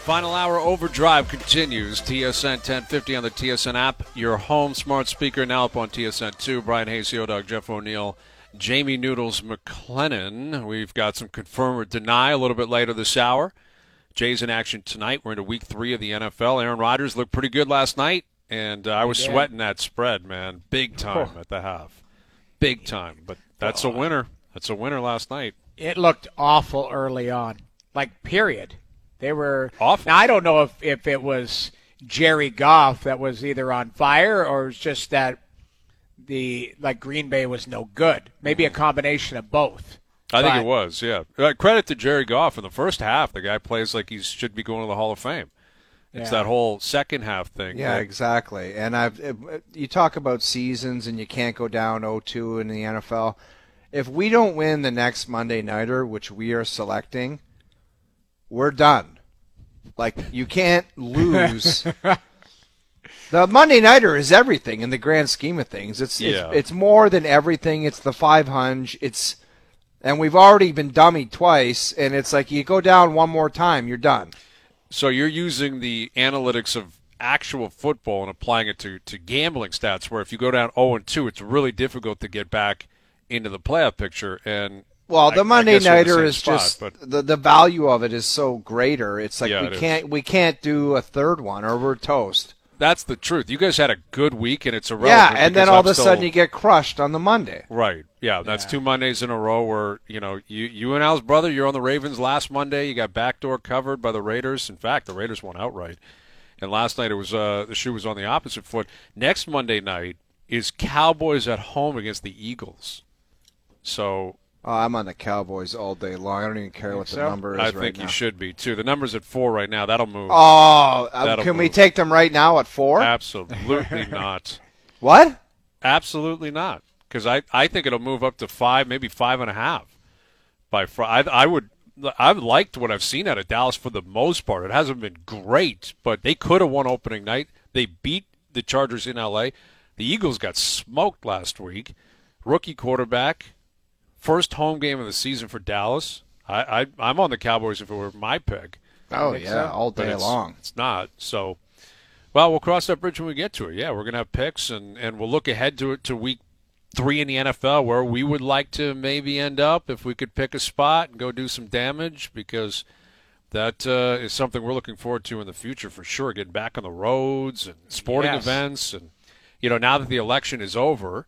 Final hour overdrive continues. TSN 1050 on the TSN app. Your home smart speaker now up on TSN 2. Brian Hayes, Dog, Jeff O'Neill, Jamie Noodles McLennan. We've got some confirm or deny a little bit later this hour. Jays in action tonight. We're into week 3 of the NFL. Aaron Rodgers looked pretty good last night, and I was sweating that spread, man. Big time at the half. Big time. But that's a winner. That's a winner last night. It looked awful early on. Like, period. They were awful. Now, I don't know if it was Jerry Goff that was either on fire or it was just that Green Bay was no good. Maybe a combination of both. I think it was, yeah. Credit to Jerry Goff. In the first half, the guy plays like he should be going to the Hall of Fame. It's that whole second half thing. Yeah, exactly. And you talk about seasons and you can't go down 0-2 in the NFL. If we don't win the next Monday Nighter, which we are selecting, we're done. Like, you can't lose. The Monday Nighter is everything in the grand scheme of things. It's more than everything. It's the 500. And we've already been dummied twice, and it's like you go down one more time, you're done. So you're using the analytics of actual football and applying it to gambling stats, where if you go down 0-2, it's really difficult to get back into the playoff picture. And well, the Monday Nighter is just the value of it is so greater. It's like we can't do a third one or we're toast. That's the truth. You guys had a good week, and it's irrelevant. Yeah, and then all of a sudden you get crushed on the Monday. Right. Yeah, that's 2 Mondays in a row where, you and Al's brother, you're on the Ravens last Monday. You got backdoor covered by the Raiders. In fact, the Raiders won outright. And last night it was the shoe was on the opposite foot. Next Monday night is Cowboys at home against the Eagles. So I'm on the Cowboys all day long. I don't even care what the number is right now. I think you should be, too. The number's at 4 right now. That'll move. Can we take them right now at 4? Absolutely not. What? Absolutely not. Because I think it'll move up to 5, maybe 5.5 by Friday. I've liked what I've seen out of Dallas for the most part. It hasn't been great, but they could have won opening night. They beat the Chargers in L.A. The Eagles got smoked last week. Rookie quarterback. First home game of the season for Dallas. I'm on the Cowboys if it were my pick. Oh, yeah, all day long. It's not. So, well, we'll cross that bridge when we get to it. Yeah, we're going to have picks, and we'll look ahead to week 3 in the NFL where we would like to maybe end up if we could pick a spot and go do some damage, because that is something we're looking forward to in the future for sure, getting back on the roads and sporting events. And, now that the election is over,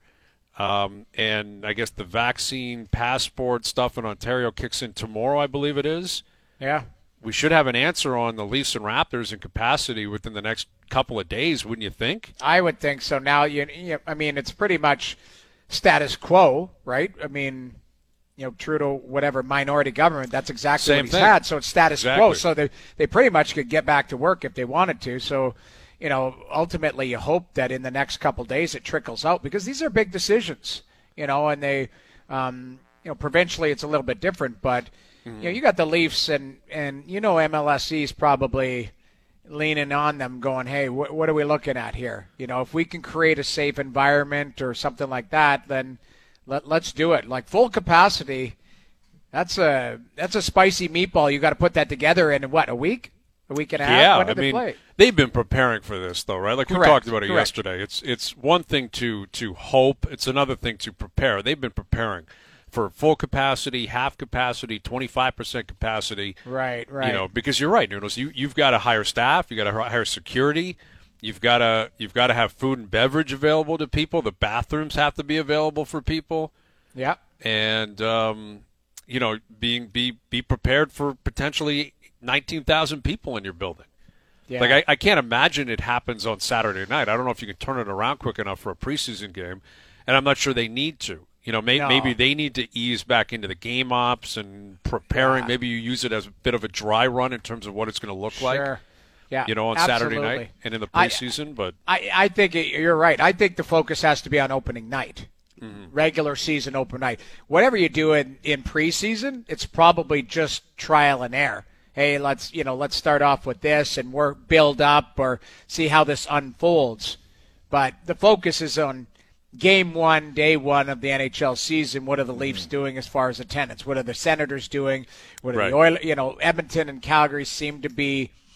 and I guess the vaccine passport stuff in Ontario kicks in tomorrow, I believe it is. Yeah. We should have an answer on the Leafs and Raptors in capacity within the next couple of days, wouldn't you think? I would think so. Now, it's pretty much status quo, right? I mean, Trudeau, whatever, minority government, that's exactly what he's had. So it's status quo. So they pretty much could get back to work if they wanted to. So, ultimately you hope that in the next couple of days it trickles out, because these are big decisions, and they, provincially it's a little bit different, but you got the Leafs and MLSE's probably leaning on them going, hey, what are we looking at here? If we can create a safe environment or something like that, then let's do it. Like full capacity, that's a spicy meatball. You got to put that together in what, a week? A week and a half? Yeah, when did they play? They've been preparing for this, though, right? Like we talked about it yesterday. It's one thing to hope. It's another thing to prepare. They've been preparing for full capacity, half capacity, 25% capacity. Right. Because you're right, Noodles. You've got to hire staff. You've got to hire security. You've got to have food and beverage available to people. The bathrooms have to be available for people. Yeah. And be prepared for potentially 19,000 people in your building. Yeah. Like I can't imagine it happens on Saturday night. I don't know if you can turn it around quick enough for a preseason game, and I'm not sure they need to. Maybe they need to ease back into the game ops and preparing. Yeah. Maybe you use it as a bit of a dry run in terms of what it's going to look like. Yeah, on Saturday night and in the preseason. But I think you're right. I think the focus has to be on opening night. Regular season open night. Whatever you do in preseason, it's probably just trial and error. Hey, let's start off with this and build up or see how this unfolds. But the focus is on Game 1, Day 1 of the NHL season. What are the Leafs doing as far as attendance? What are the Senators doing? What are the Oilers? Edmonton and Calgary seem to be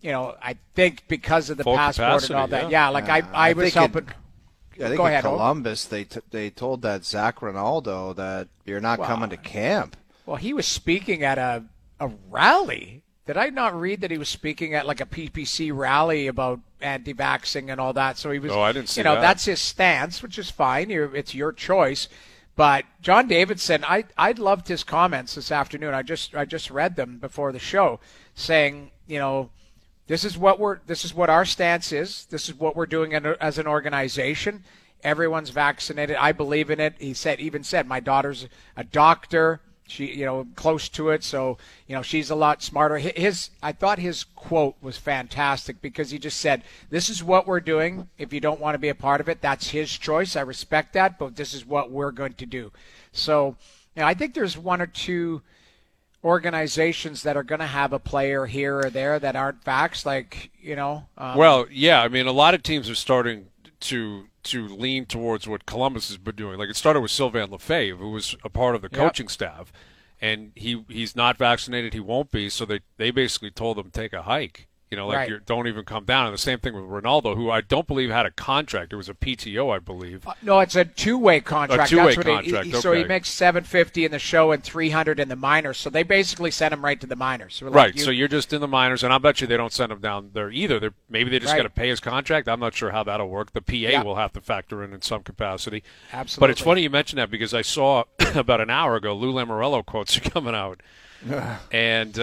I think because of the full passport capacity, and all that. Yeah, I was helping. I think in Columbus they told that Zach Ronaldo that you're not coming to camp. Well, he was speaking at a rally. Did I not read that he was speaking at like a PPC rally about anti-vaxxing and all that? So he was. Oh, I didn't see that. That's his stance, which is fine. It's your choice. But John Davidson, I loved his comments this afternoon. I just read them before the show, saying, this is what our stance is. This is what we're doing as an organization. Everyone's vaccinated. I believe in it. He even said, my daughter's a doctor. She, close to it. So, she's a lot smarter. I thought his quote was fantastic because he just said, this is what we're doing. If you don't want to be a part of it, that's his choice. I respect that, but this is what we're going to do. So, I think there's one or two organizations that are going to have a player here or there that aren't vaxxed, well, yeah, I mean, a lot of teams are starting to lean towards what Columbus has been doing. Like it started with Sylvain Lefebvre, who was a part of the coaching staff, and he's not vaccinated. He won't be, so they basically told him take a hike. Don't even come down. And the same thing with Ronaldo, who I don't believe had a contract. It was a PTO, I believe. No, it's a two-way contract. A two-way contract. Okay. So he makes $750 in the show and $300 in the minors. So they basically sent him right to the minors. So right. So you're just in the minors, and I bet you they don't send him down there either. Maybe they just got to pay his contract. I'm not sure how that'll work. The PA will have to factor in some capacity. Absolutely. But it's funny you mentioned that because I saw about an hour ago Lou Lamoriello quotes are coming out. And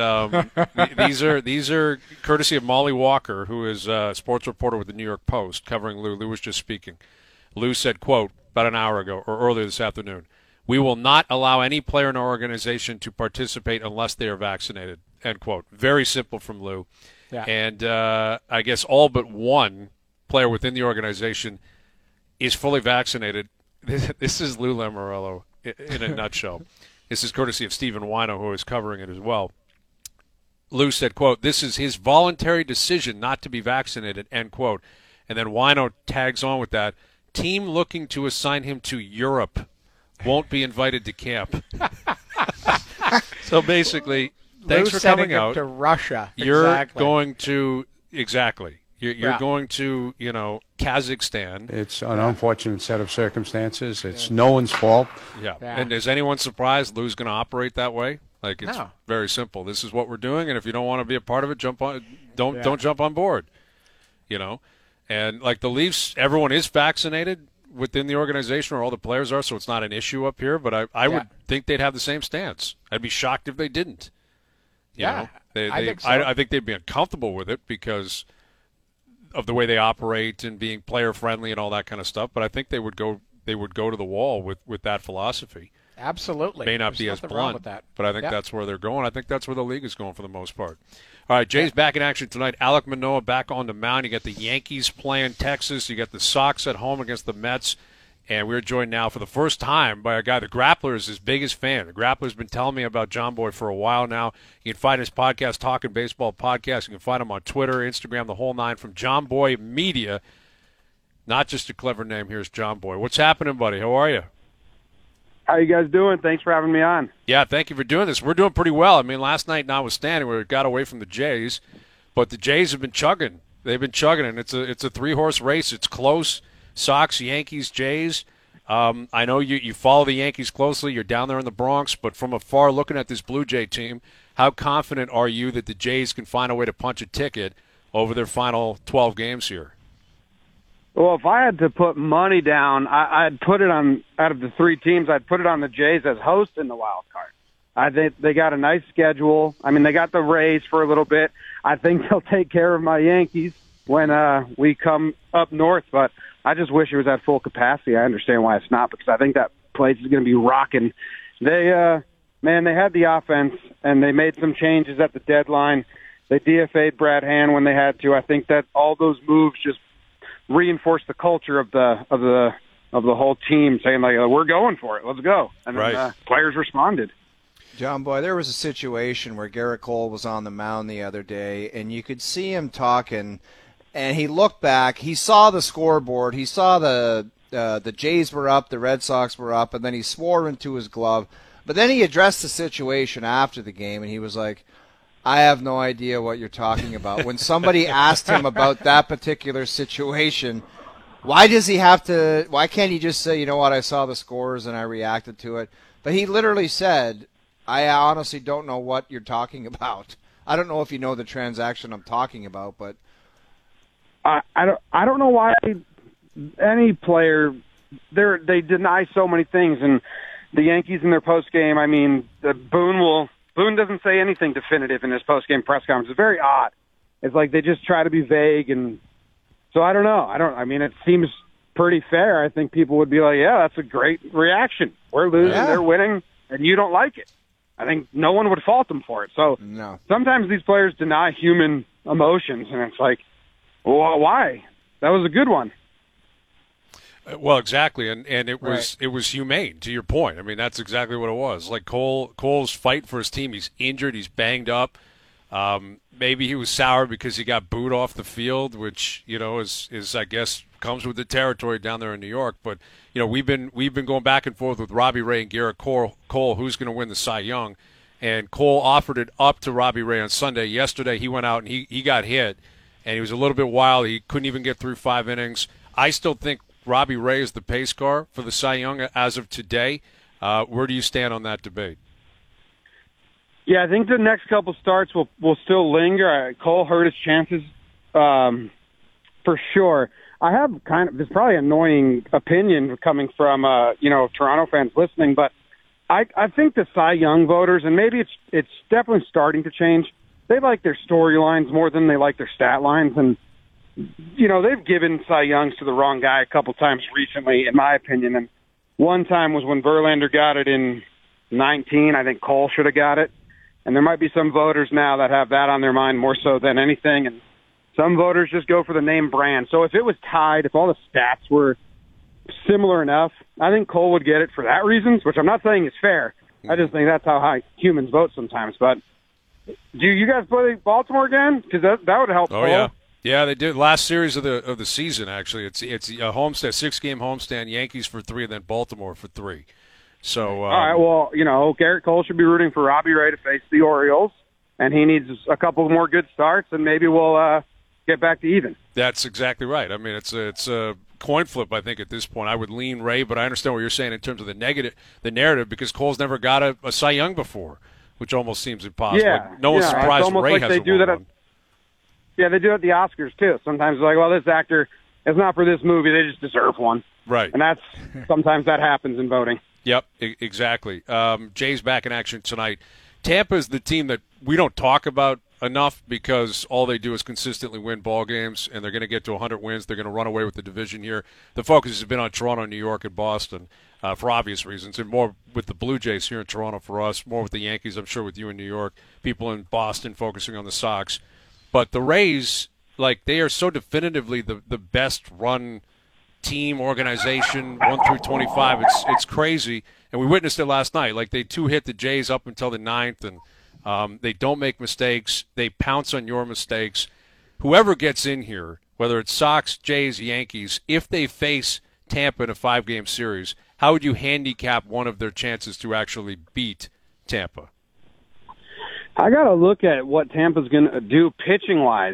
these are courtesy of Molly Walker, who is a sports reporter with the New York Post, covering Lou. Lou was just speaking. Lou said, quote, about an hour ago or earlier this afternoon, "We will not allow any player in our organization to participate unless they are vaccinated," end quote. Very simple from Lou. Yeah. And I guess all but one player within the organization is fully vaccinated. This is Lou Lamoriello in a nutshell. This is courtesy of Stephen Wino, who is covering it as well. Lou said, quote, "This is his voluntary decision not to be vaccinated," end quote. And then Wino tags on with that, "Team looking to assign him to Europe won't be invited to camp." So basically, thanks for coming out. To Russia. You're going to, exactly. You're going to, Kazakhstan. It's an unfortunate set of circumstances. It's no one's fault. Yeah. And is anyone surprised Lou's going to operate that way? Like, it's very simple. This is what we're doing, and if you don't want to be a part of it, don't jump on board. And like the Leafs, everyone is vaccinated within the organization, or all the players are, so it's not an issue up here. But I would think they'd have the same stance. I'd be shocked if they didn't. I think so. I think they'd be uncomfortable with it because of the way they operate and being player friendly and all that kind of stuff. But I think they would go to the wall with that philosophy. Absolutely. May not be as blunt, with that. But I think that's where they're going. I think that's where the league is going for the most part. All right, Jay's back in action tonight. Alek Manoah back on the mound. You got the Yankees playing Texas. You got the Sox at home against the Mets. And we're joined now for the first time by a guy, the Grappler is his biggest fan. The Grappler's been telling me about John Boy for a while now. You can find his podcast, Talking Baseball Podcast. You can find him on Twitter, Instagram, the whole nine, from John Boy Media. Not just a clever name. Here's John Boy. What's happening, buddy? How are you? How you guys doing? Thanks for having me on. Yeah, thank you for doing this. We're doing pretty well. I mean, last night notwithstanding, we got away from the Jays, but the Jays have been chugging. They've been chugging, and it's a three-horse race. It's close. Sox, Yankees, Jays. I know you follow the Yankees closely. You're down there in the Bronx, but from afar looking at this Blue Jay team, how confident are you that the Jays can find a way to punch a ticket over their final 12 games here? Well, if I had to put money down, I'd put it on, out of the three teams, I'd put it on the Jays as host in the wild card. I think they got a nice schedule. I mean, they got the Rays for a little bit. I think they'll take care of my Yankees when we come up north, but I just wish it was at full capacity. I understand why it's not, because I think that place is going to be rocking. They had the offense, and they made some changes at the deadline. They DFA'd Brad Hand when they had to. I think that all those moves just reinforced the culture of the whole team, saying like, "We're going for it, let's go." And then players responded. John Boy, there was a situation where Garrett Cole was on the mound the other day, and you could see him talking. And he looked back. He saw the scoreboard. He saw the Jays were up, the Red Sox were up, and then he swore into his glove. But then he addressed the situation after the game, and he was like, I have no idea what you're talking about. When somebody asked him about that particular situation, why can't he just say, you know what, I saw the scores and I reacted to it? But he literally said, I honestly don't know what you're talking about. I don't know if you know the transaction I'm talking about, but I don't know why any player they deny so many things, and the Yankees in their post game. I mean, Boone doesn't say anything definitive in his post game press conference. It's very odd. It's like they just try to be vague, and so I don't know. I mean, it seems pretty fair. I think people would be like, yeah, that's a great reaction. We're losing, they're winning, and you don't like it. I think no one would fault them for it. So sometimes these players deny human emotions, and it's like, well, why? That was a good one. Well, exactly, and it was humane, to your point. I mean, that's exactly what it was. Like Cole's fighting for his team. He's injured. He's banged up. Maybe he was sour because he got booed off the field, which is I guess comes with the territory down there in New York. But we've been going back and forth with Robbie Ray and Garrett Cole who's going to win the Cy Young, and Cole offered it up to Robbie Ray on Sunday. Yesterday he went out and he got hit, and he was a little bit wild. He couldn't even get through 5 innings. I still think Robbie Ray is the pace car for the Cy Young as of today. Where do you stand on that debate? Yeah, I think the next couple starts will still linger. Cole hurt his chances for sure. I have this probably annoying opinion coming from Toronto fans listening, but I think the Cy Young voters, and maybe it's definitely starting to change, they like their storylines more than they like their stat lines, and they've given Cy Youngs to the wrong guy a couple times recently, in my opinion. And one time was when Verlander got it in 19. I think Cole should have got it. And there might be some voters now that have that on their mind more so than anything. And some voters just go for the name brand. So if it was tied, if all the stats were similar enough, I think Cole would get it for that reasons, which I'm not saying is fair. I just think that's how humans vote sometimes. But do you guys play Baltimore again? Because that would help. Oh, Cole. yeah. Yeah, they did last series of the season. Actually, it's a homestand, 6-game homestand. Yankees for 3, and then Baltimore for 3. So all right, well, Garrett Cole should be rooting for Robbie Ray to face the Orioles, and he needs a couple more good starts, and maybe we'll get back to even. That's exactly right. I mean, it's a coin flip. I think at this point, I would lean Ray, but I understand what you're saying in terms of the narrative, because Cole's never got a Cy Young before, which almost seems impossible. Yeah, no one's surprised Ray like hasn't they do won that one. Yeah, they do it at the Oscars, too. Sometimes it's like, well, this actor is not for this movie. They just deserve one. Right. And sometimes that happens in voting. Yep, exactly. Jay's back in action tonight. Tampa is the team that we don't talk about enough because all they do is consistently win ball games, and they're going to get to 100 wins. They're going to run away with the division here. The focus has been on Toronto, New York, and Boston for obvious reasons, and more with the Blue Jays here in Toronto for us, more with the Yankees, I'm sure, with you in New York, people in Boston focusing on the Sox. But the Rays, they are so definitively the best run team, organization, 1 through 25. It's crazy, and we witnessed it last night. They 2-hit the Jays up until the 9th, and they don't make mistakes. They pounce on your mistakes. Whoever gets in here, whether it's Sox, Jays, Yankees, if they face Tampa in a 5-game series, how would you handicap one of their chances to actually beat Tampa? I got to look at what Tampa's going to do pitching-wise.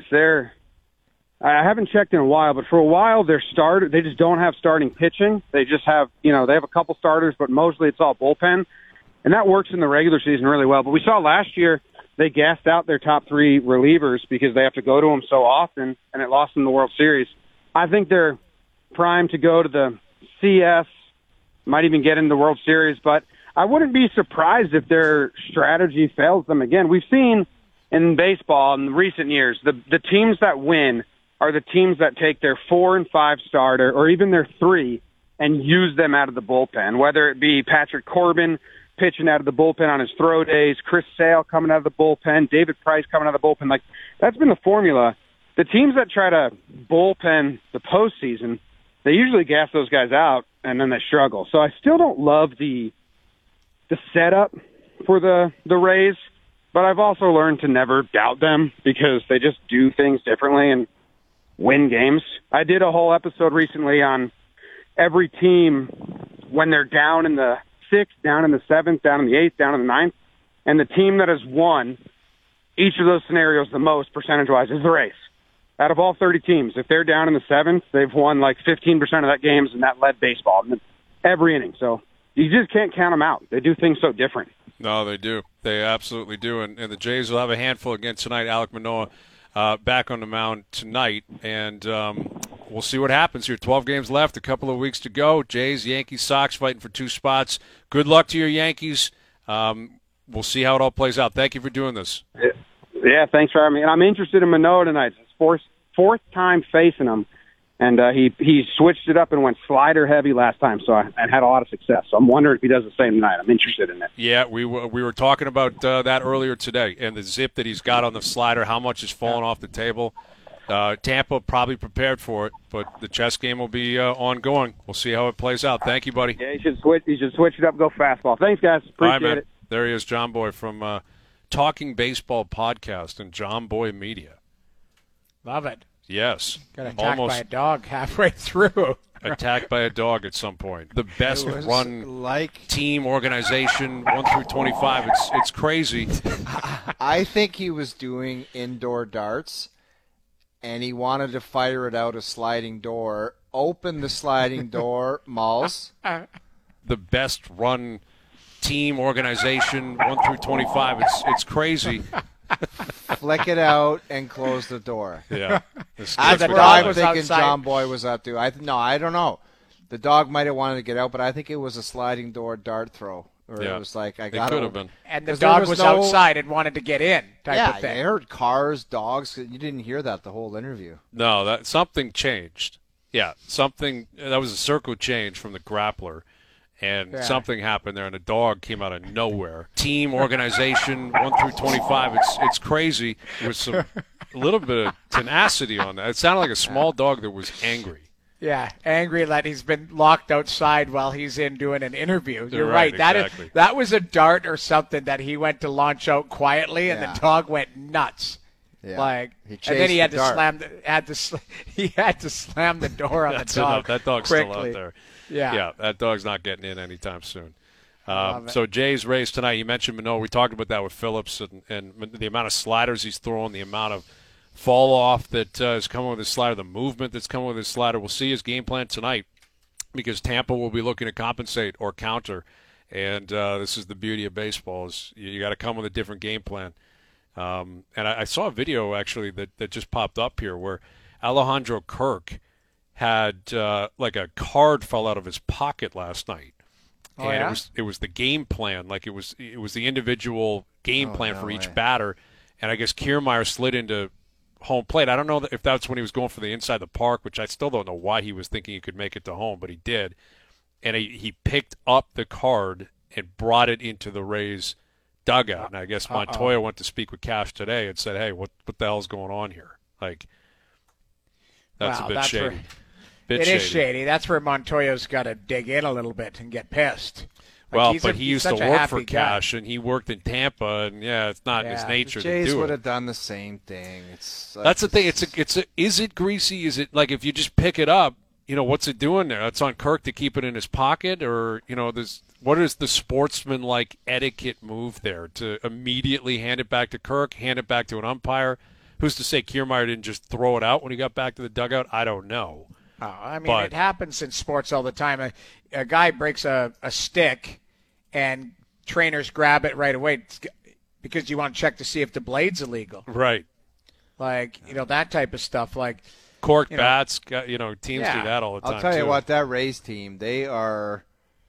I haven't checked in a while, but for a while they just don't have starting pitching. They just have, they have a couple starters, but mostly it's all bullpen. And that works in the regular season really well. But we saw last year they gassed out their top 3 relievers because they have to go to them so often, and it lost them the World Series. I think they're primed to go to the CS, might even get into the World Series, but I wouldn't be surprised if their strategy fails them again. We've seen in baseball in recent years, the teams that win are the teams that take their 4 and 5 starter, or even their 3, and use them out of the bullpen, whether it be Patrick Corbin pitching out of the bullpen on his throw days, Chris Sale coming out of the bullpen, David Price coming out of the bullpen. That's been the formula. The teams that try to bullpen the postseason, they usually gas those guys out, and then they struggle. So I still don't love the setup for the Rays, but I've also learned to never doubt them because they just do things differently and win games. I did a whole episode recently on every team when they're down in the 6th, down in the 7th, down in the 8th, down in the 9th, and the team that has won each of those scenarios the most percentage-wise is the Rays. Out of all 30 teams, if they're down in the seventh, they've won like 15% of that games, and that led baseball every inning. So you just can't count them out. They do things so different. No, they do. They absolutely do. And the Jays will have a handful again tonight. Alek Manoah back on the mound tonight, and we'll see what happens here. 12 games left, a couple of weeks to go. Jays, Yankees, Sox fighting for 2 spots. Good luck to your Yankees. We'll see how it all plays out. Thank you for doing this. Yeah, thanks for having me. And I'm interested in Manoah tonight. It's his fourth time facing him, and he switched it up and went slider heavy last time, so I had a lot of success. So I'm wondering if he does the same tonight. I'm interested in it. Yeah, we were talking about that earlier today, and the zip that he's got on the slider, how much is falling off the table. Tampa probably prepared for it, but the chess game will be ongoing. We'll see how it plays out. Thank you, buddy. Yeah, he should switch it up, go fastball. Thanks, guys. Appreciate it. There he is, John Boy from Talking Baseball Podcast and John Boy Media. Love it. Yes. Got attacked by a dog halfway through. Attacked by a dog at some point. The best run team organization, 1 through 25. It's crazy. I think he was doing indoor darts, and he wanted to fire it out a sliding door. Open the sliding door, Malls. The best run team organization, 1 through 25. It's crazy. Flick it out and close the door. Yeah. That's what I'm thinking John Boy was up to. I don't know. The dog might have wanted to get out, but I think it was a sliding door dart throw. Or it was like, I got it. Could have been. And the dog was outside and wanted to get in type of thing. I heard cars, dogs. You didn't hear that the whole interview. No, something changed. Yeah, that was a circle change from the grappler. And something happened there, and a dog came out of nowhere. Team organization, 1 through 25. It's crazy with a little bit of tenacity on that. It sounded like a small dog that was angry. Yeah, angry that he's been locked outside while he's in doing an interview. You're right. Exactly. That was a dart or something that he went to launch out quietly, and the dog went nuts. Yeah. And then he had to slam the door on the dog. That dog's quickly. Still out there. Yeah, that dog's not getting in anytime soon. So Jay's race tonight, you mentioned Manoah. We talked about that with Phillips and the amount of sliders he's throwing, the amount of fall off that is coming with his slider, the movement that's coming with his slider. We'll see his game plan tonight because Tampa will be looking to compensate or counter. And this is the beauty of baseball is you got to come with a different game plan. And I saw a video actually that just popped up here where Alejandro Kirk had like a card fell out of his pocket last night. It was the game plan, like it was the individual game plan for each batter. And I guess Kiermaier slid into home plate. I don't know if that's when he was going for the inside the park, which I still don't know why he was thinking he could make it to home, but he did. And he picked up the card and brought it into the Rays dugout. And I guess Montoya went to speak with Cash today and said, "Hey, what the hell's going on here?" Like, that's a bit shady. It is shady. That's where Montoya's got to dig in a little bit and get pissed. But he used to work for Cash, and he worked in Tampa, and it's not in his nature to do it. The Jays would have done the same thing. That's the thing. Is it greasy? Is it like if you just pick it up, what's it doing there? That's on Kirk to keep it in his pocket, or what is the sportsman-like etiquette move there to immediately hand it back to Kirk, hand it back to an umpire? Who's to say Kiermaier didn't just throw it out when he got back to the dugout? I don't know. It happens in sports all the time. A guy breaks a stick, and trainers grab it right away because you want to check to see if the blade's illegal. Right. Like, that type of stuff. Like cork bats, teams do that all the time. I'll tell you what, that Rays team, they are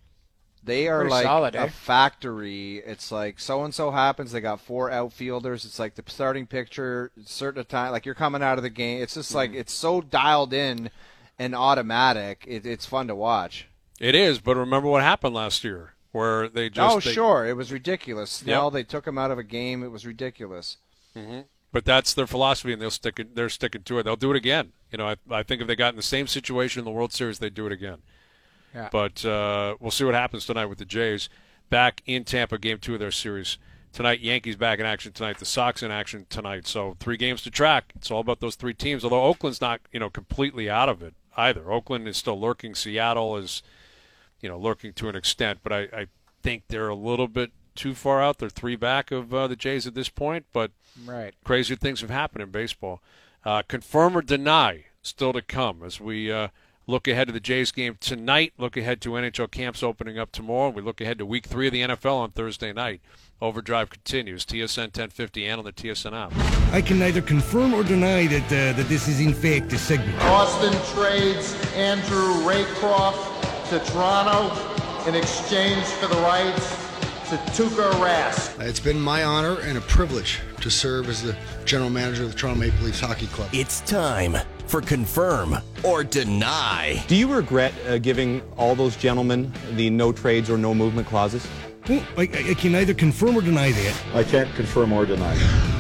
like solid, a factory. It's like so-and-so happens, they got 4 outfielders. It's like the starting pitcher, certain time, like you're coming out of the game. It's just like it's so dialed in and automatic. It's fun to watch. It is, but remember what happened last year where they just... sure. It was ridiculous. Snell, they took him out of a game. It was ridiculous. Mm-hmm. But that's their philosophy, and they're sticking to it. They'll do it again. I think if they got in the same situation in the World Series, they'd do it again. Yeah. But we'll see what happens tonight with the Jays. Back in Tampa, Game 2 of their series. Tonight, Yankees back in action tonight. The Sox in action tonight. So 3 games to track. It's all about those 3 teams, although Oakland's not completely out of it either. Oakland is still lurking. Seattle is lurking to an extent, but I think they're a little bit too far out. They're 3 back of the Jays at this point, but crazy things have happened in baseball. Confirm or deny, still to come as we look ahead to the Jays game tonight, look ahead to NHL camps opening up tomorrow, and we look ahead to Week 3 of the NFL on Thursday night. Overdrive continues, TSN 1050 and on the TSN app. I can neither confirm or deny that this is in fact a segment. Austin trades Andrew Raycroft to Toronto in exchange for the rights to Tuukka Rask. It's been my honor and a privilege to serve as the general manager of the Toronto Maple Leafs Hockey Club. It's time for Confirm or Deny. Do you regret giving all those gentlemen the no trades or no movement clauses? I can neither confirm or deny that. I can't confirm or deny.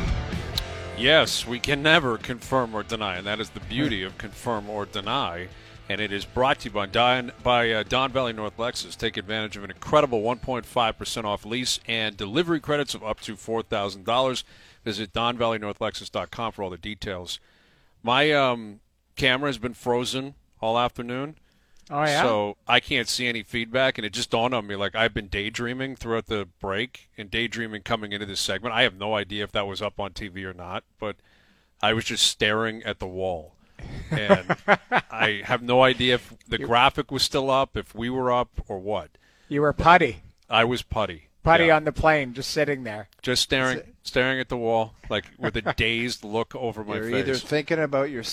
Yes, we can never confirm or deny, and that is the beauty of Confirm or Deny. And it is brought to you by Don Valley North Lexus. Take advantage of an incredible 1.5% off lease and delivery credits of up to $4,000. Visit DonValleyNorthLexus.com for all the details. My camera has been frozen all afternoon. Oh, yeah? So I can't see any feedback, and it just dawned on me, like, I've been daydreaming throughout the break and daydreaming coming into this segment. I have no idea if that was up on TV or not, but I was just staring at the wall. And I have no idea if the graphic was still up, if we were up, or what. You were putty. I was putty. Putty on the plane, just sitting there. Just staring at the wall, like with a dazed look over my face. You're either thinking about your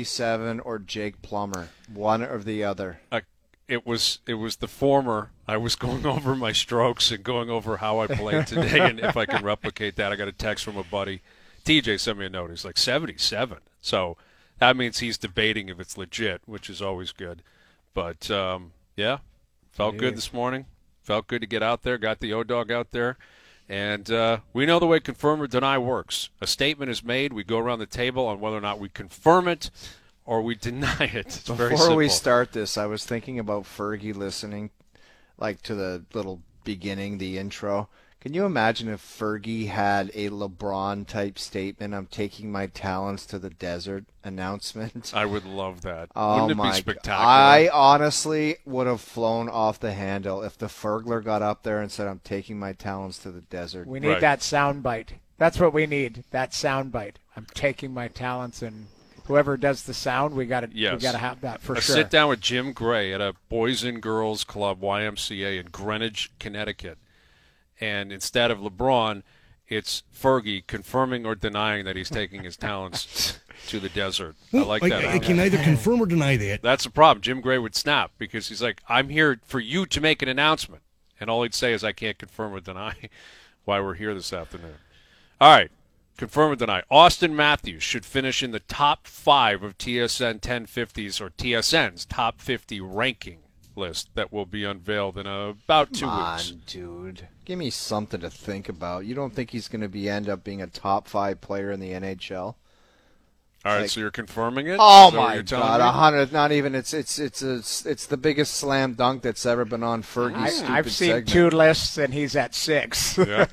77 or Jake Plummer, one or the other. It was the former. I was going over my strokes and going over how I played today, and if I can replicate that. I got a text from a buddy. TJ sent me a note. He's like, 77. So that means he's debating if it's legit, which is always good. But, yeah, felt good this morning. Felt good to get out there, got the O-Dog out there. And we know the way confirm or deny works. A statement is made. We go around the table on whether or not we confirm it or we deny it. It's very simple. Before we start this, I was thinking about Fergie listening, like to the little beginning, the intro. Can you imagine if Fergie had a LeBron-type statement, I'm taking my talents to the desert announcement? I would love that. Oh, Wouldn't it be spectacular? I honestly would have flown off the handle if the Fergler got up there and said, I'm taking my talents to the desert. We need that sound bite. That's what we need, that sound bite. I'm taking my talents, and whoever does the sound, we got to have that for sure. Sit down with Jim Gray at a Boys and Girls Club, YMCA, in Greenwich, Connecticut. And instead of LeBron, it's Fergie confirming or denying that he's taking his talents to the desert. Well, I like that. I can neither confirm or deny that. That's the problem. Jim Gray would snap because he's like, I'm here for you to make an announcement. And all he'd say is, I can't confirm or deny why we're here this afternoon. All right. Confirm or deny. Austin Matthews should finish in the top 5 of TSN 1050's or TSN's top 50 ranking list that will be unveiled in about 2 weeks. Come on, dude. Give me something to think about. You don't think he's going to end up being a top 5 player in the NHL? All right, so you're confirming it? Oh my God, 100. Not even. It's the biggest slam dunk that's ever been on Fergie's stupid I've seen segment. 2 lists and he's at 6. Yeah,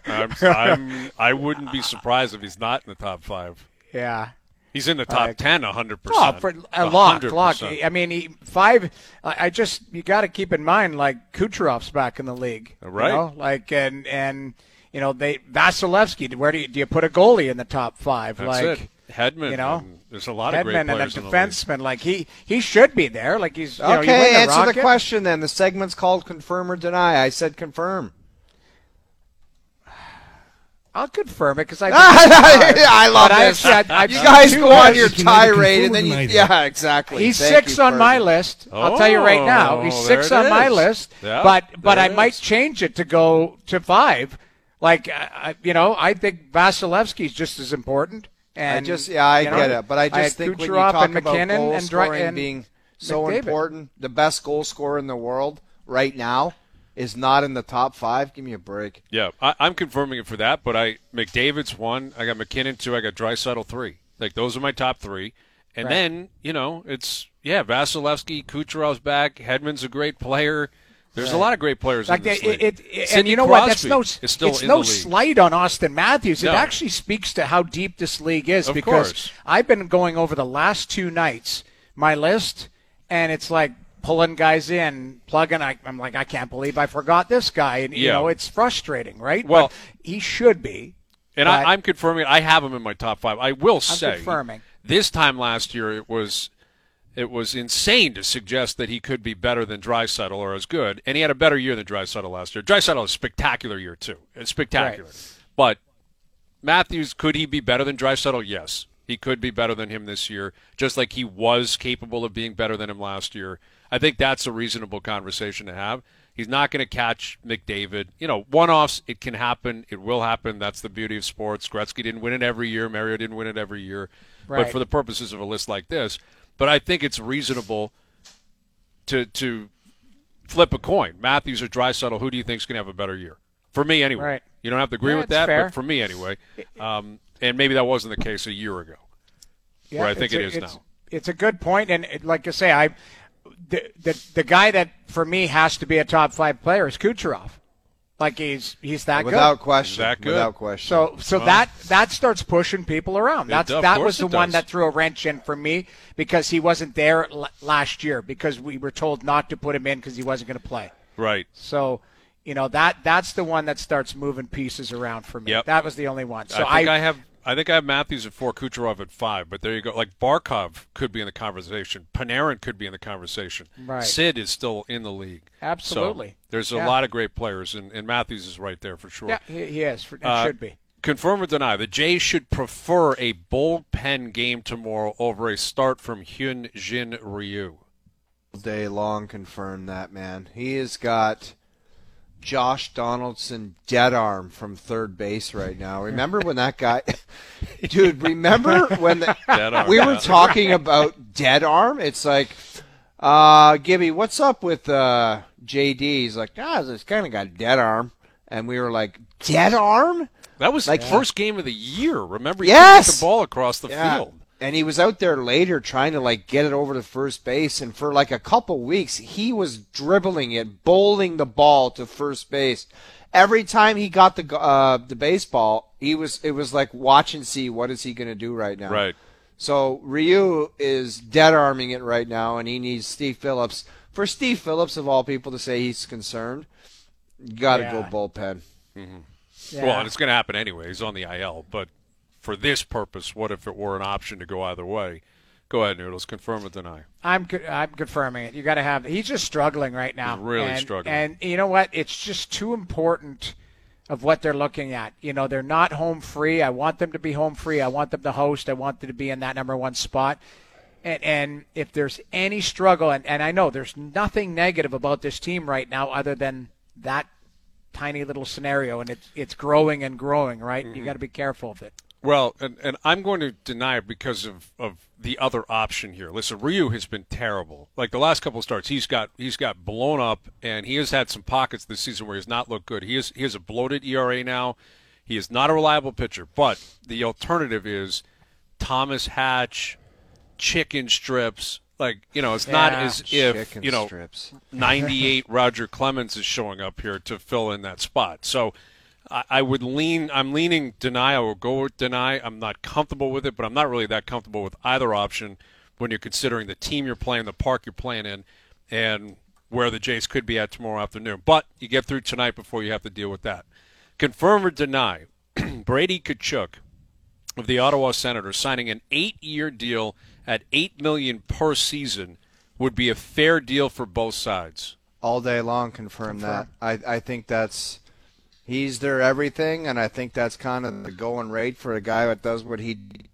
I wouldn't be surprised if he's not in the top 5. Yeah. He's in the top 10, 100%. Oh, for a lock. I mean, you got to keep in mind, like, Kucherov's back in the league, right? You know? Like, and you know, Vasilevsky. Where do you put a goalie in the top 5? That's like it. Hedman. You know, there's a lot of great players and a defenseman. Like he should be there. Like he's okay. Answer the question then. The segment's called confirm or deny. I said confirm. I'll confirm it because I love this. You guys go on your tirade and then exactly. He's 6 on my list. I'll tell you right now, he's 6 on my list. Yeah, but I might change it to go to 5. Like I think Vasilevsky's just as important. And I get it, but I just think when you talk about goal scoring being so important, the best goal scorer in the world right now is not in the top 5. Give me a break. Yeah, I'm confirming it for that, but McDavid's 1. I got McKinnon 2. I got Draisaitl 3. Like, those are my top 3. And then, it's, Vasilevsky, Kucherov's back. Hedman's a great player. There's a lot of great players in this league. And you know Crosby what? It's no slight on Austin Matthews. It actually speaks to how deep this league is. Because I've been going over the last 2 nights, my list, and it's like pulling guys in, plugging. I'm like, I can't believe I forgot this guy. And, you know, it's frustrating, right? Well, but he should be. And I'm confirming. I have him in my top 5. I will say, confirming. This time last year, it was insane to suggest that he could be better than Draisaitl or as good, and he had a better year than Draisaitl last year. Draisaitl had a spectacular year too. It's spectacular. Right. But Matthews, could he be better than Draisaitl? Yes. He could be better than him this year, just like he was capable of being better than him last year. I think that's a reasonable conversation to have. He's not going to catch McDavid. You know, one-offs, it can happen. It will happen. That's the beauty of sports. Gretzky didn't win it every year. Mario didn't win it every year. Right. But for the purposes of a list like this, but I think it's reasonable to flip a coin. Matthews or Draisaitl, who do you think is going to have a better year? For me, anyway. Right. You don't have to agree with that, fair. but for me, anyway. And maybe that wasn't the case a year ago, where I think it is now. It's a good point, and like I say, the guy that for me has to be a top 5 player is Kucherov. Like he's that without good. question. That good. Without question. So that starts pushing people around. That was the one does. that threw a wrench in for me because he wasn't there last year because we were told not to put him in because he wasn't going to play. Right. So, you know, that's the one that starts moving pieces around for me. Yep. That was the only one. So I think I have Matthews at 4, Kucherov at 5, but there you go. Like Barkov could be in the conversation. Panarin could be in the conversation. Right. Sid is still in the league. Absolutely. So there's a lot of great players, and Matthews is right there for sure. Yeah, he is. It should be. Confirm or deny, the Jays should prefer a bullpen game tomorrow over a start from Hyun Jin Ryu. All day long confirm that, man. He has got Josh Donaldson dead arm from third base right now. Remember when that guy – dude, remember when we were talking about dead arm? It's like, Gibby, what's up with JD? He's like, this kind of got dead arm. And we were like, dead arm? That was like first game of the year. Remember, he yes! kicked the ball across the field. And he was out there later trying to, like, get it over to first base. And for, like, a couple weeks, he was dribbling it, bowling the ball to first base. Every time he got the baseball, it was like watch and see what is he going to do right now. Right. So Ryu is dead-arming it right now, and he needs Steve Phillips. For Steve Phillips, of all people, to say he's concerned, you got to go bullpen. Mm-hmm. Yeah. Well, and it's going to happen anyway. He's on the IL, but for this purpose, what if it were an option to go either way? Go ahead, Noodles. Confirm or deny. I'm confirming it. You got to have. He's just struggling right now. He's really struggling. And you know what? It's just too important of what they're looking at. You know, they're not home free. I want them to be home free. I want them to host. I want them to be in that number 1 spot. And if there's any struggle, and I know there's nothing negative about this team right now other than that tiny little scenario, and it's growing and growing, right? Mm-hmm. You got to be careful of it. Well, and I'm going to deny it because of the other option here. Listen, Ryu has been terrible. Like the last couple of starts, he's got blown up, and he has had some pockets this season where he's not looked good. He has a bloated ERA now. He is not a reliable pitcher, but the alternative is Thomas Hatch, chicken strips. Like, you know, it's not as if, you know, strips. 98 Roger Clemens is showing up here to fill in that spot. So I'm leaning deny. I will go with deny. I'm not comfortable with it, but I'm not really that comfortable with either option when you're considering the team you're playing, the park you're playing in, and where the Jays could be at tomorrow afternoon. But you get through tonight before you have to deal with that. Confirm or deny, Brady Tkachuk of the Ottawa Senators signing an 8-year deal at $8 million per season would be a fair deal for both sides. All day long confirm that. I think that's – he's their everything, and I think that's kind of the going rate for a guy that does what he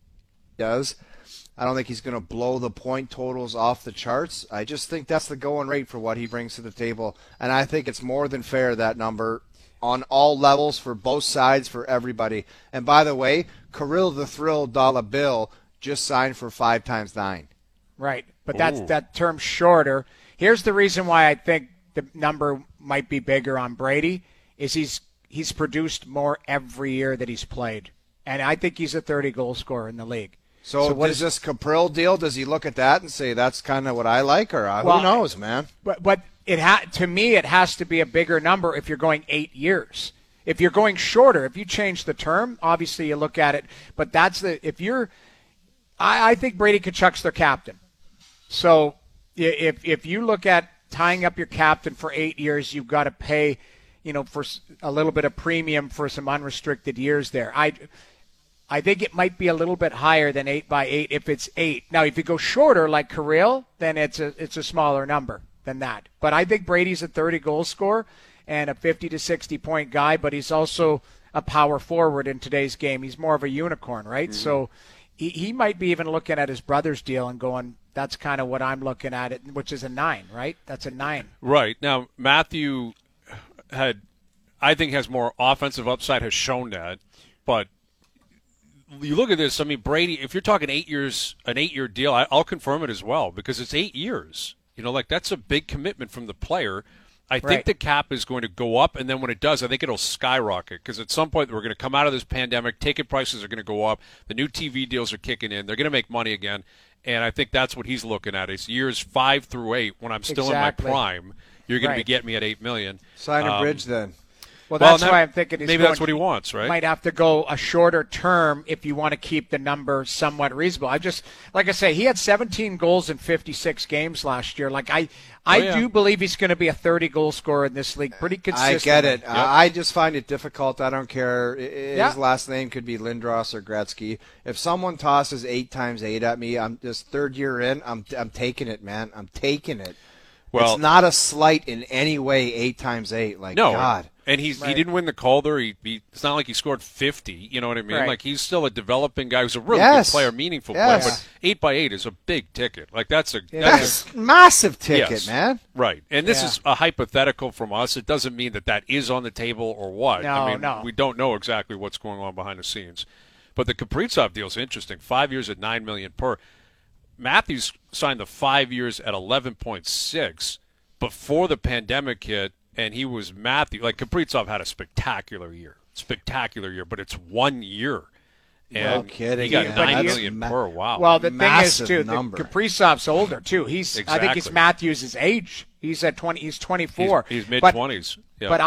does. I don't think he's going to blow the point totals off the charts. I just think that's the going rate for what he brings to the table, and I think it's more than fair, that number, on all levels for both sides, for everybody. And by the way, Kirill the Thrill dollar bill just signed for 5 times 9. Right, but that term's shorter. Here's the reason why I think the number might be bigger on Brady is he's produced more every year that he's played, and I think he's a 30-goal scorer in the league. So what is this Caprill deal? Does he look at that and say that's kind of what I like, or who knows, man? But to me, it has to be a bigger number if you're going 8 years. If you're going shorter, if you change the term, obviously you look at it. But I think Brady Tkachuk's their captain. So if you look at tying up your captain for 8 years, you've got to pay, for a little bit of premium for some unrestricted years there. I think it might be a little bit higher than 8x8 if it's 8. Now, if you go shorter like Kirill, then it's a smaller number than that. But I think Brady's a 30-goal scorer and a 50 to 60-point guy, but he's also a power forward in today's game. He's more of a unicorn, right? Mm-hmm. So he might be even looking at his brother's deal and going, that's kind of what I'm looking at, it, which is a 9, right? That's a 9. Right. Now, Matthew I think has more offensive upside, has shown that, but you look at this, I mean, Brady, if you're talking 8 years, an 8-year deal, I'll confirm it as well, because it's 8 years. That's a big commitment from the player. I think the cap is going to go up, and then when it does, I think it'll skyrocket, because at some point we're going to come out of this pandemic, ticket prices are going to go up, the new TV deals are kicking in, they're going to make money again, and I think that's what he's looking at. It's years 5 through 8, when I'm still in my prime, you're going to be getting me at $8 million. Sign a bridge then. Well, that's why I'm thinking that's what he wants, right? Might have to go a shorter term if you want to keep the number somewhat reasonable. Like I say, he had 17 goals in 56 games last year. Like I do believe he's going to be a 30-goal scorer in this league pretty consistently. I get it. Yep. I just find it difficult. I don't care. His last name could be Lindros or Gretzky. If someone tosses 8x8 at me, I'm just third year in. I'm taking it, man. I'm taking it. Well, it's not a slight in any way. 8x8, like no, God. And he didn't win the Calder. It's not like he scored 50. You know what I mean? Right. Like, he's still a developing guy who's a really good player, meaningful player. But 8x8 is a big ticket. Like, that's a massive ticket, man. Right. And this is a hypothetical from us. It doesn't mean that is on the table or what. No, we don't know exactly what's going on behind the scenes. But the Kaprizov deal is interesting. 5 years at $9 million per. Matthews signed the 5 years at 11.6 before the pandemic hit. And he was Matthew. Like, Kaprizov had a spectacular year, but it's 1 year. And no kidding. He got $9 million per. Wow. Well, the massive thing is, too, Kaprizov's older, too. I think it's Matthews' age. He's at 20. He's 24. He's mid-20s. But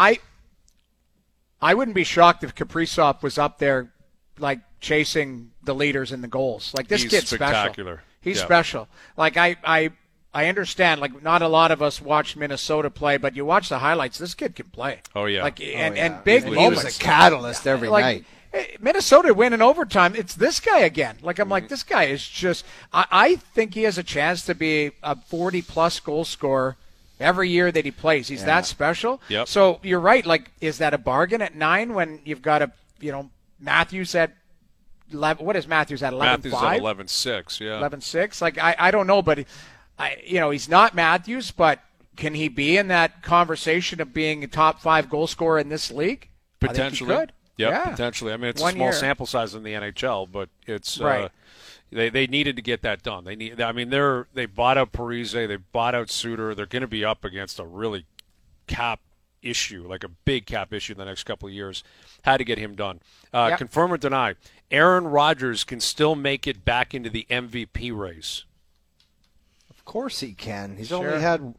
I wouldn't be shocked if Kaprizov was up there, like, chasing the leaders in the goals. Like, this kid's spectacular. Special. He's special. Like, I understand, like, not a lot of us watch Minnesota play, but you watch the highlights, this kid can play. Oh, yeah. Like, and big moments. He was a catalyst every night. Minnesota win in overtime. It's this guy again. Like, I'm like, this guy is just – I think he has a chance to be a 40-plus goal scorer every year that he plays. He's that special. Yep. So you're right. Like, is that a bargain at 9 when you've got Matthews at 11 – what is Matthews at, 11.5? Matthews at 11.6, yeah. 11.6? Like, I don't know, but – he's not Matthews, but can he be in that conversation of being a top 5 goal scorer in this league? Potentially. I think he could. Yep, potentially. I mean, it's a small sample size in the NHL, but it's they needed to get that done. They bought out Parise, they bought out Suter. They're going to be up against a really cap issue, like a big cap issue in the next couple of years. Had to get him done. Confirm or deny, Aaron Rodgers can still make it back into the MVP race. Of course he can. He's only had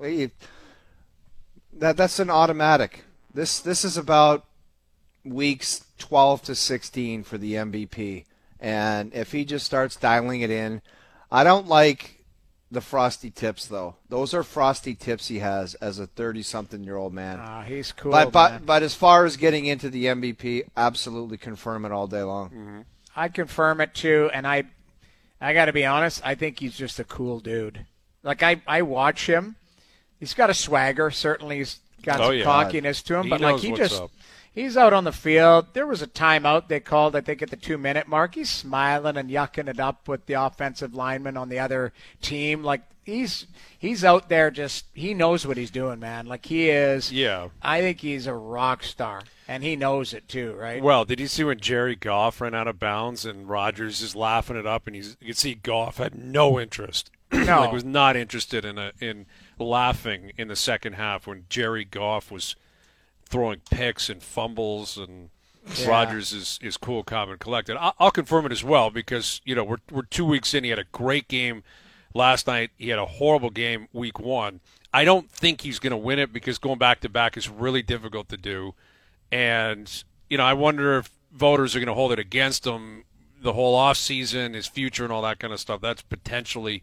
that's an automatic. This is about weeks 12 to 16 for the MVP. And if he just starts dialing it in, I don't like the frosty tips though. Those are frosty tips he has as a 30-something-year-old man. He's cool. But as far as getting into the MVP, absolutely confirm it all day long. Mm-hmm. I confirm it too, and I got to be honest, I think he's just a cool dude. Like, I watch him. He's got a swagger. Certainly he's got some cockiness to him. But, like, he's out on the field. There was a timeout they called, I think, at the 2-minute mark. He's smiling and yucking it up with the offensive lineman on the other team. Like, he's out there just – he knows what he's doing, man. Like, he is – yeah. I think he's a rock star. And he knows it too, right? Well, did you see when Jerry Goff ran out of bounds and Rodgers is laughing it up, and you could see Goff had no interest. No. Like, was not interested in laughing in the second half when Jerry Goff was throwing picks and fumbles, and Rodgers is cool, calm, and collected. I'll confirm it as well because we're 2 weeks in. He had a great game last night. He had a horrible game week 1. I don't think he's going to win it because going back to back is really difficult to do. And, I wonder if voters are going to hold it against him the whole offseason, his future and all that kind of stuff. That's potentially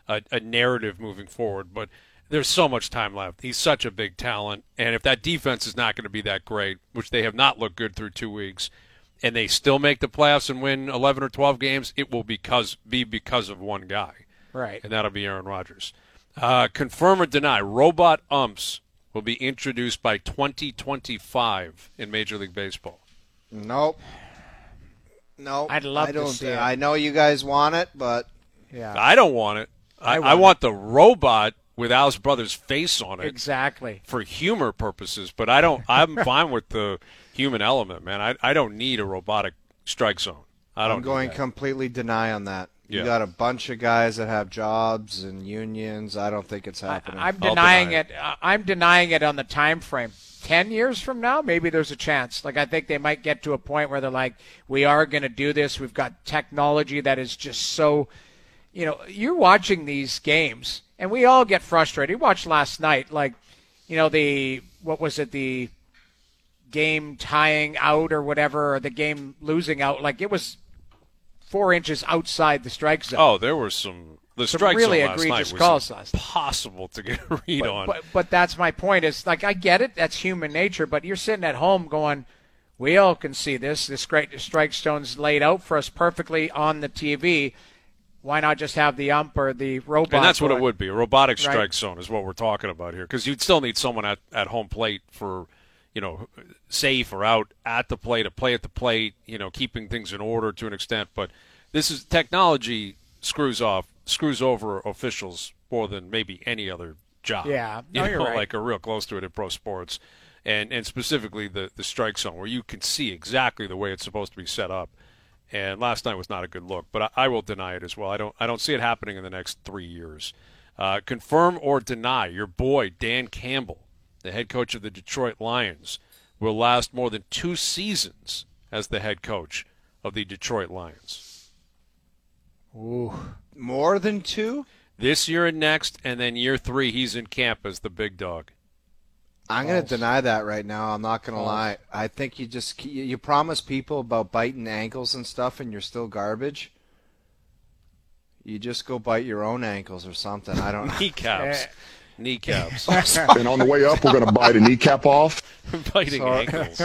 a narrative moving forward. But there's so much time left. He's such a big talent, and if that defense is not going to be that great, which they have not looked good through 2 weeks, and they still make the playoffs and win 11 or 12 games, it will be because of one guy. Right. And that'll be Aaron Rodgers. Confirm or deny, robot umps will be introduced by 2025 in Major League Baseball. Nope. I'd love to see it. I know you guys want it, but yeah, I don't want it. I want the robot with Al's brother's face on it. Exactly. For humor purposes, but I'm fine with the human element, man. I don't need a robotic strike zone. I'm going completely deny on that. You got a bunch of guys that have jobs and unions. I don't think it's happening. I'm denying it. I'm denying it on the time frame. 10 years from now, maybe there's a chance. Like, I think they might get to a point where they're like, we are going to do this. We've got technology that is just so, you're watching these games, and we all get frustrated. You watched last night, like, the game tying out or whatever, or the game losing out. Like, it was 4 inches outside the strike zone. Oh, there were some strike really zone last egregious night calls was last night. Impossible to get a read on. But that's my point. Is like, I get it. That's human nature. But you're sitting at home going, we all can see this. This great strike zone's laid out for us perfectly on the TV. Why not just have the ump or the robot? And that's what it would be. A robotic strike zone is what we're talking about here. Because you'd still need someone at home plate for, safe or out at the plate, to play at the plate, keeping things in order to an extent. But this is technology screws over officials more than maybe any other job. Yeah, you're right. Like, are real close to it in pro sports. And specifically the strike zone, where you can see exactly the way it's supposed to be set up. And last night was not a good look, but I will deny it as well. I don't see it happening in the next 3 years. Confirm or deny, your boy Dan Campbell, the head coach of the Detroit Lions, will last more than 2 seasons as the head coach of the Detroit Lions. Ooh, more than 2? This year and next, and then year 3, he's in camp as the big dog. I'm going to deny that right now. I'm not going to lie. I think you promise people about biting ankles and stuff, and you're still garbage. You just go bite your own ankles or something. I don't know. Kneecaps. And on the way up, we're going to bite a kneecap off. Biting ankles.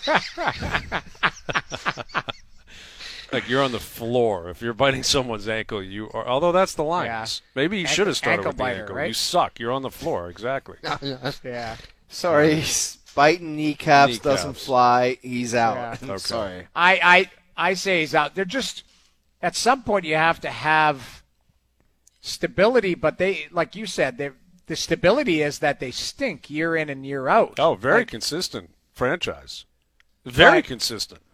Like, you're on the floor. If you're biting someone's ankle, you are. Although that's the Lions. Yeah. Maybe you should have started with the ankle. Right? You suck. You're on the floor. Exactly. Yeah. Sorry, he's biting kneecaps, doesn't fly. He's out. Yeah. Okay. Sorry. I say he's out. They're just, at some point you have to have stability, but they, like you said, the stability is that they stink year in and year out. Oh, very consistent franchise. Very consistent.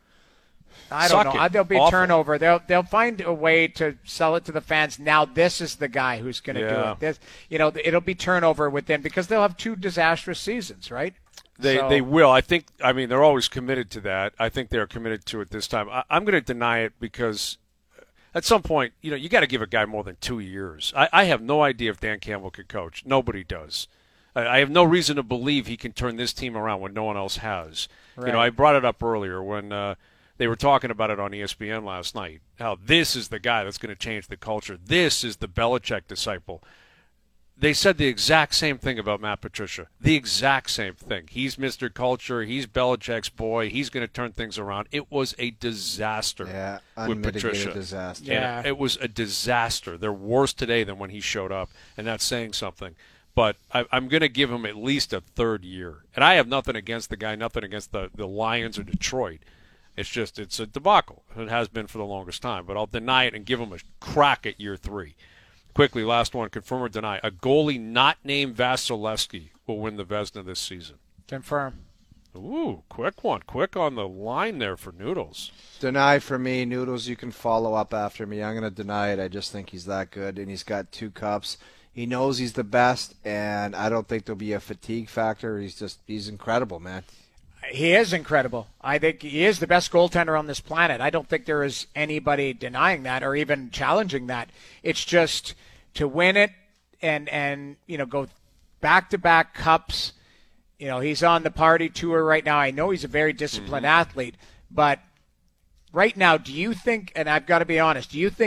I don't know. There'll be turnover. They'll find a way to sell it to the fans. Now this is the guy who's going to do it. It'll be turnover within, because they'll have 2 disastrous seasons, right? They will. I mean, they're always committed to that. I think they're committed to it this time. I'm going to deny it because at some point, you got to give a guy more than 2 years. I have no idea if Dan Campbell could coach. Nobody does. I have no reason to believe he can turn this team around when no one else has. Right. I brought it up earlier when they were talking about it on ESPN last night, how this is the guy that's going to change the culture. This is the Belichick disciple. They said the exact same thing about Matt Patricia. The exact same thing. He's Mr. Culture. He's Belichick's boy. He's going to turn things around. It was a disaster with Patricia. Disaster. Yeah. And it was a disaster. They're worse today than when he showed up, and that's saying something. But I'm going to give him at least a 3rd year. And I have nothing against the guy, nothing against the Lions or Detroit. It's a debacle. It has been for the longest time. But I'll deny it and give him a crack at year 3. Quickly, last one, confirm or deny. A goalie not named Vasilevsky will win the Vezina this season. Confirm. Ooh, quick one. Quick on the line there for Noodles. Deny for me. Noodles, you can follow up after me. I'm going to deny it. I just think he's that good, and he's got 2 cups. He knows he's the best, and I don't think there'll be a fatigue factor. He's incredible, man. He is incredible. I think he is the best goaltender on this planet. I don't think there is anybody denying that or even challenging that. It's just to win it and go back-to-back cups. He's on the party tour right now. I know he's a very disciplined athlete, but right now, do you think, and I've got to be honest, do you think that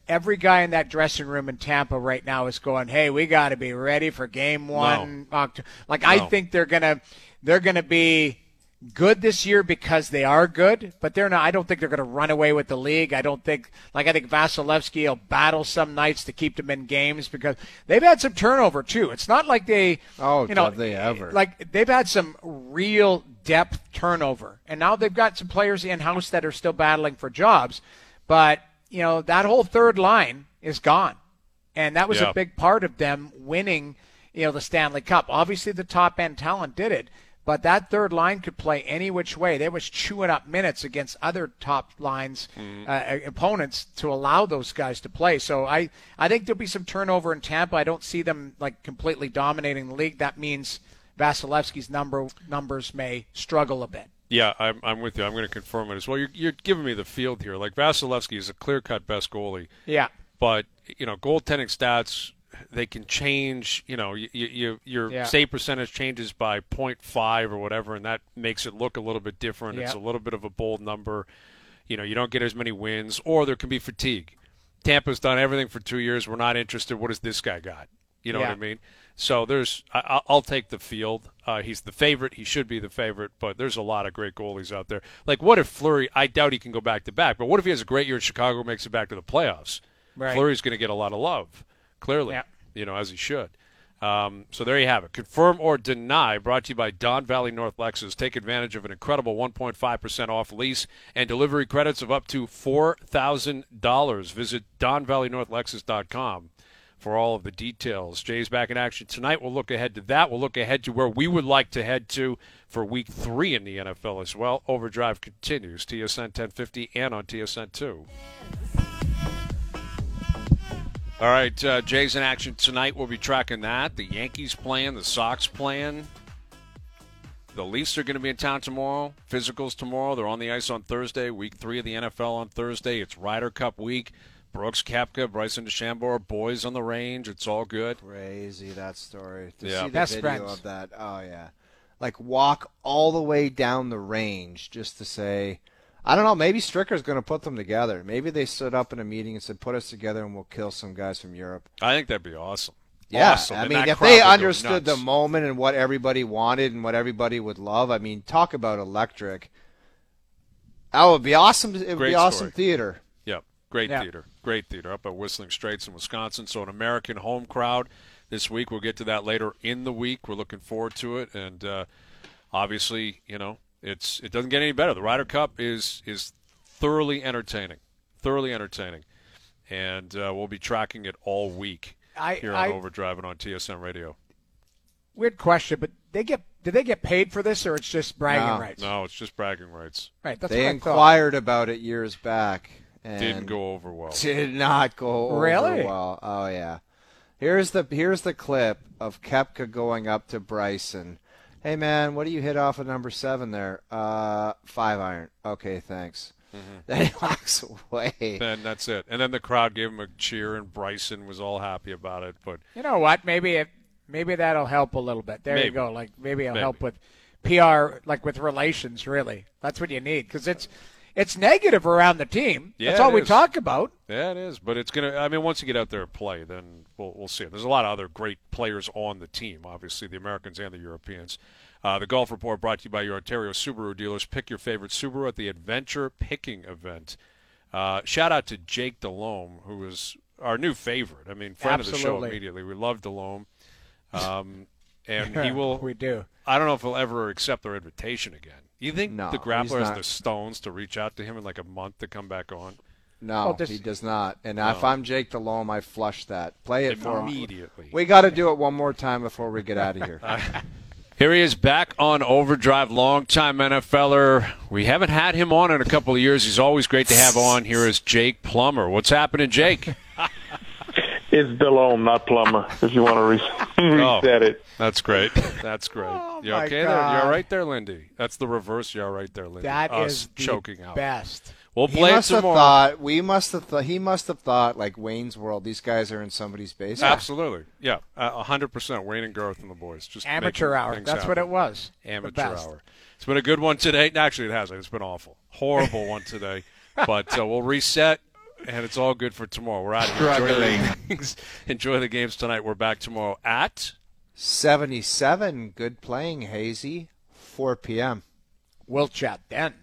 every guy in that dressing room in Tampa right now is going, "Hey, we got to be ready for Game 1." No. I think they're gonna be good this year because they are good, but they're not. I don't think they're going to run away with the league. I think Vasilevsky will battle some nights to keep them in games because they've had some turnover too. It's not like they, have they ever? Like they've had some real depth turnover, and now they've got some players in house that are still battling for jobs. But that whole third line is gone, and that was a big part of them winning, the Stanley Cup. Obviously, the top end talent did it. But that third line could play any which way. They was chewing up minutes against other top lines opponents to allow those guys to play. So I think there'll be some turnover in Tampa. I don't see them completely dominating the league. That means Vasilevsky's numbers may struggle a bit. Yeah, I'm with you. I'm going to confirm it as well. You're giving me the field here. Like Vasilevsky is a clear-cut best goalie. Yeah. But goaltending stats, they can change, your save percentage changes by 0.5 or whatever, and that makes it look a little bit different. It's a little bit of a bold number. You don't get as many wins, or there can be fatigue. Tampa's done everything for 2 years. We're not interested. What has this guy got? You know what I mean? So I'll take the field. He's the favorite. He should be the favorite, but there's a lot of great goalies out there. Like, what if Fleury, I doubt he can go back-to-back, but what if he has a great year in Chicago, makes it back to the playoffs? Right. Fleury's going to get a lot of love. Clearly, as he should. So there you have it. Confirm or deny, brought to you by Don Valley North Lexus. Take advantage of an incredible 1.5% off lease and delivery credits of up to $4,000. Visit DonValleyNorthLexus.com for all of the details. Jay's back in action tonight. We'll look ahead to that. We'll look ahead to where we would like to head to for Week 3 in the NFL as well. Overdrive continues. TSN 1050 and on TSN 2. All right, Jay's in action tonight. We'll be tracking that. The Yankees playing, the Sox playing. The Leafs are going to be in town tomorrow. Physicals tomorrow. They're on the ice on Thursday. Week 3 of the NFL on Thursday. It's Ryder Cup week. Brooks Koepka, Bryson DeChambeau, boys on the range. It's all good. Crazy, that story. To see the Best video friends. of that. Oh, yeah. Walk all the way down the range just to say, I don't know, maybe Stricker's going to put them together. Maybe they stood up in a meeting and said, put us together and we'll kill some guys from Europe. I think that'd be awesome. Yeah, awesome. I mean, if they understood the moment and what everybody wanted and what everybody would love, I mean, talk about electric. That would be awesome. It would be awesome theater. Yep, great theater. Great theater up at Whistling Straits in Wisconsin. So an American home crowd this week. We'll get to that later in the week. We're looking forward to it. And obviously, it doesn't get any better. The Ryder Cup is thoroughly entertaining, and we'll be tracking it all week here on Overdrive and on TSN Radio. Weird question, but did they get paid for this, or it's just bragging rights? No, it's just bragging rights. Right, that's they what inquired about it years back, and didn't go over well. Did not go over well. Oh yeah. Here's the clip of Koepka going up to Bryson. Hey, man, what do you hit off of number 7 there? 5-iron. Okay, thanks. Mm-hmm. Then he walks away. Then that's it. And then the crowd gave him a cheer, and Bryson was all happy about it. But you know what? Maybe that'll help a little bit. There you go. Maybe it'll help with PR, with relations, really. That's what you need, because it's negative around the team. Yeah, that's all we talk about. Yeah, it is. But it's going to – I mean, once you get out there and play, then we'll see. There's a lot of other great players on the team, obviously, the Americans and the Europeans. The Golf Report brought to you by your Ontario Subaru dealers. Pick your favorite Subaru at the Adventure Picking Event. Shout out to Jake Delhomme, who is our new favorite. I mean, friend of the show immediately. We love Delhomme. And he will – We do. I don't know if he'll ever accept our invitation again. You think the Grappler has not. the stones to reach out to him in a month to come back on? No, he does not. And if I'm Jake Delhomme, I flush that. Play it for him. Immediately. We got to do it one more time before we get out of here. Here he is back on Overdrive, longtime NFLer. We haven't had him on in a couple of years. He's always great to have on. Here is Jake Plummer. What's happening, Jake? It's Delhomme, not Plummer, if you want to reset it. That's great. That's great. Oh, you okay there? You're right there, Lindy. That's the reverse. You're right there, Lindy. That is choking the out. best. We'll play it some more. He must have thought like Wayne's World. These guys are in somebody's basement. Absolutely. Yeah, 100%. Wayne and Garth and the boys. Just amateur hour. That's what it was. Amateur hour. It's been a good one today. Actually, it hasn't. It's been awful. Horrible one today. But we'll reset. And it's all good for tomorrow. We're out of here. Struggling. Enjoy the games tonight. We're back tomorrow at 77. Good playing, Hazy. 4 p.m. We'll chat then.